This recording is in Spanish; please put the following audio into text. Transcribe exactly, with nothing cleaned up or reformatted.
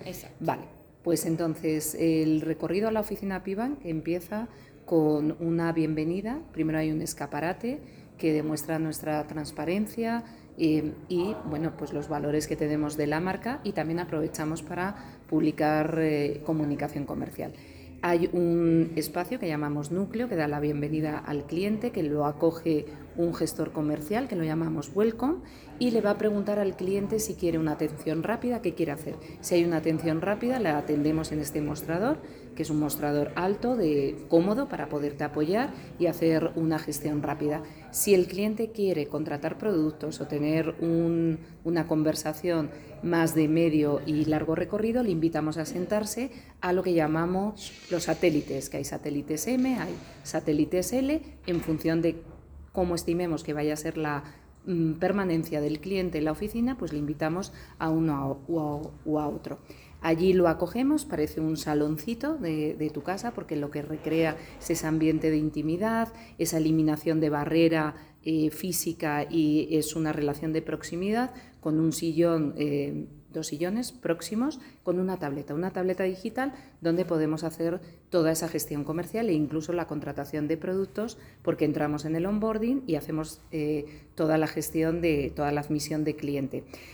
Exacto. Vale, pues entonces el recorrido a la oficina Pibank empieza con una bienvenida. Primero hay un escaparate que demuestra nuestra transparencia eh, y bueno, pues los valores que tenemos de la marca, y también aprovechamos para publicar eh, comunicación comercial. Hay un espacio que llamamos núcleo que da la bienvenida al cliente, que lo acoge un gestor comercial que lo llamamos welcome, y le va a preguntar al cliente si quiere una atención rápida, qué quiere hacer. Si hay una atención rápida, la atendemos en este mostrador, que es un mostrador alto, de, cómodo para poderte apoyar y hacer una gestión rápida. Si el cliente quiere contratar productos o tener un, una conversación más de medio y largo recorrido, le invitamos a sentarse a lo que llamamos los satélites, que hay satélites M, hay satélites L, en función de cómo estimemos que vaya a ser la mm, permanencia del cliente en la oficina, pues le invitamos a uno o a, a otro. Allí lo acogemos, parece un saloncito de, de tu casa, porque lo que recrea es ese ambiente de intimidad, esa eliminación de barrera eh, física, y es una relación de proximidad con un sillón, eh, dos sillones próximos, con una tableta, una tableta digital donde podemos hacer toda esa gestión comercial e incluso la contratación de productos, porque entramos en el onboarding y hacemos eh, toda la gestión de toda la admisión de cliente.